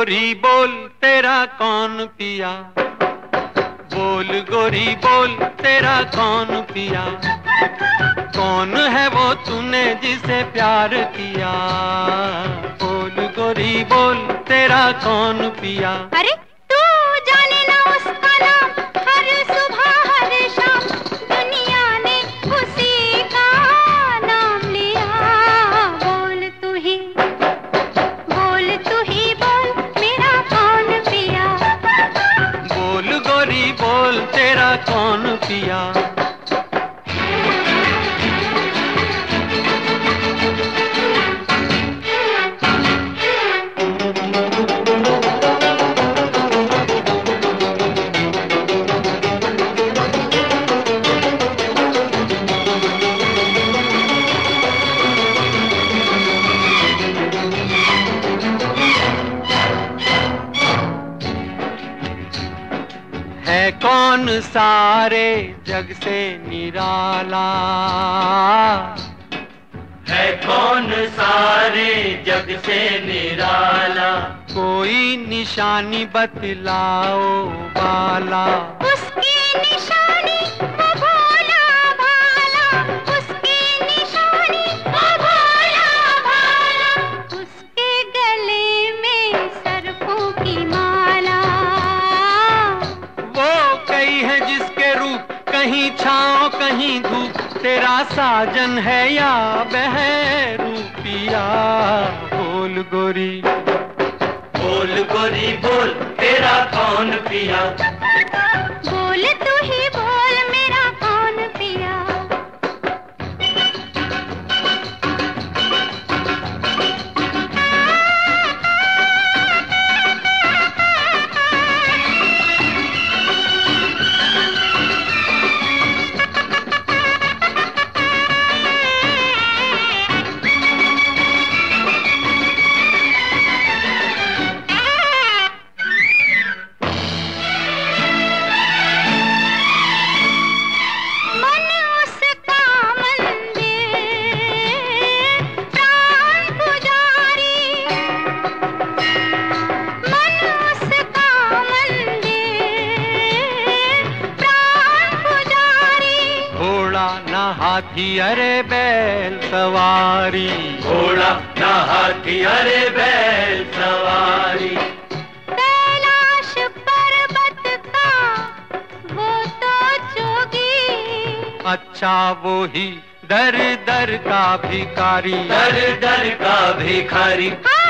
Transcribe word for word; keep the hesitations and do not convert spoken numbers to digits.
गोरी बोल तेरा कौन पिया, बोल गोरी बोल तेरा कौन पिया, कौन है वो तूने जिसे प्यार किया, बोल गोरी बोल तेरा कौन पिया। अरे तू जाने ना उसका नाम, हर सुबह हर शाम दुनिया ने उसी का नाम लिया। बोल तू ही बोल तू ही बोल मेरा कौन पिया, बोल गोरी बोल तेरा कौन पिया। है कौन सारे जग से निराला, है कौन सारे जग से निराला, कोई निशानी बतलाओ बाला। उसकी निशानी वो भोला भाला, उसकी निशानी वो भोला भाला, उसके गले में सरफों की माला। वो कई है जिसके रूप कहीं छाँव कहीं धूप, तेरा साजन है या बहरूपिया, बोल गोरी बोल गोरी बोल तेरा कौन पिया, बोल तू ही बोल मेरा कौन पिया। हाथी अरे बैल सवारी, घोड़ा ना हाथी अरे बैल सवारी, कैलाश पर्वत का वो तो जोगी, अच्छा वो ही दर दर का भिखारी, दर दर का भिखारी।